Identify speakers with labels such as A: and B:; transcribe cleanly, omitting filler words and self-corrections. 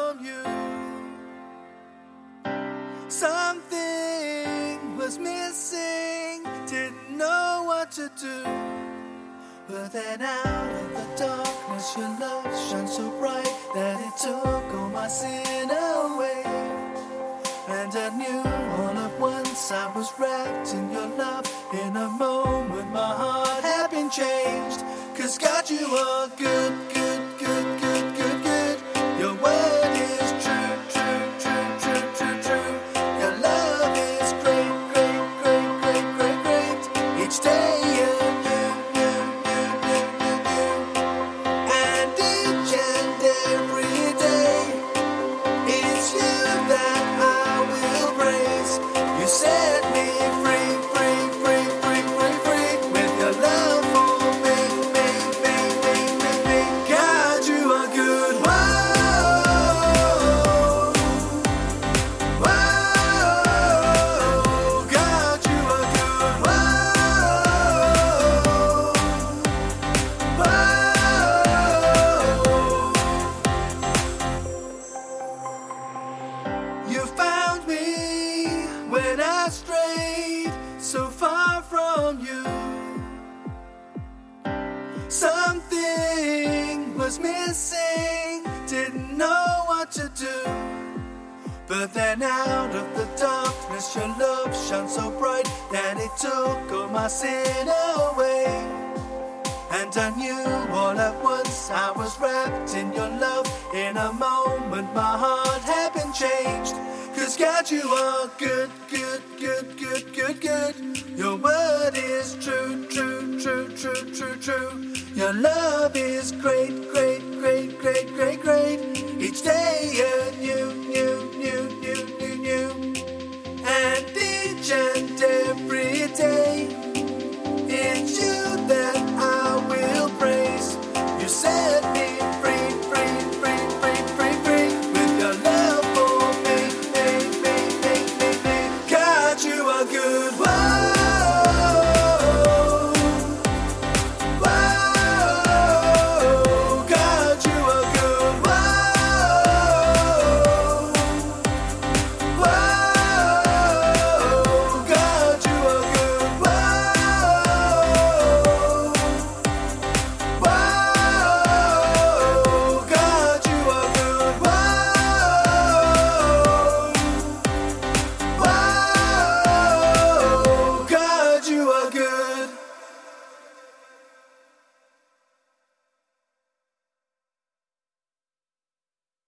A: from you. Something was missing, didn't know what to do. But then out of the darkness your love shone so bright that it took all my sin away. And I knew all at once I was wrapped in your love. In a moment my heart had been changed. 'Cause God, you are good, good, good, good, good, good. Your word is true, true, true, true, true, true. Your love is great, great, great, great, great, great. Each day anew, new, new, new, new, new. And each and every day, it's you that I will praise. You set me free, free, free, free, free, free. With your love for me, me, me, me, me, me. God, you are good. Whoa, whoa. God, you are good. Whoa, whoa. You found me when I strayed so far from you. Something was missing, didn't know what to do. But then out of the darkness your love shone so bright that it took all my sin away. And I knew all at once I was wrapped in your love. In a moment my heart had been changed. 'Cause God, you are good, good, good, good, good, good. Your word is true, true, true, true, true, true. Your love is great, great, great, great, great, great.